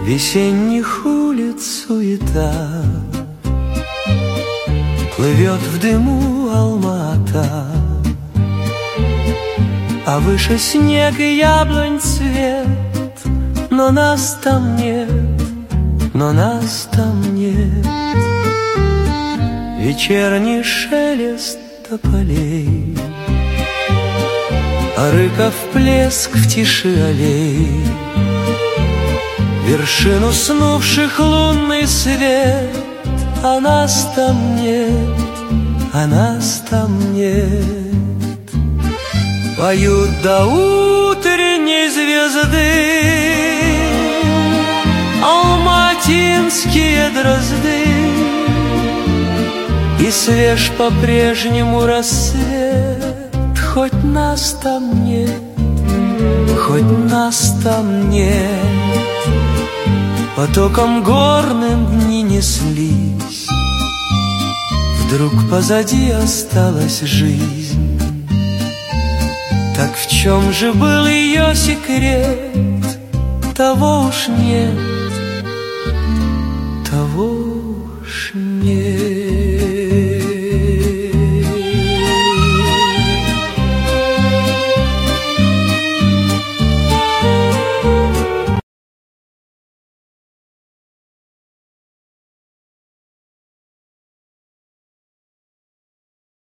Весенних улиц суета, плывет в дыму Алма-Ата, а выше снег и яблонь цвет. Но нас там нет, но нас там нет. Вечерний шелест тополей, а рыков плеск в тиши аллей. Вершин уснувших лунный свет, а нас там нет, а нас там нет. Поют до утренней звезды алматинские дрозды, и свеж по-прежнему рассвет. Хоть нас там нет, хоть нас там нет. Потоком горным дни неслись, вдруг позади осталась жизнь. Так в чем же был ее секрет? Того уж нет, того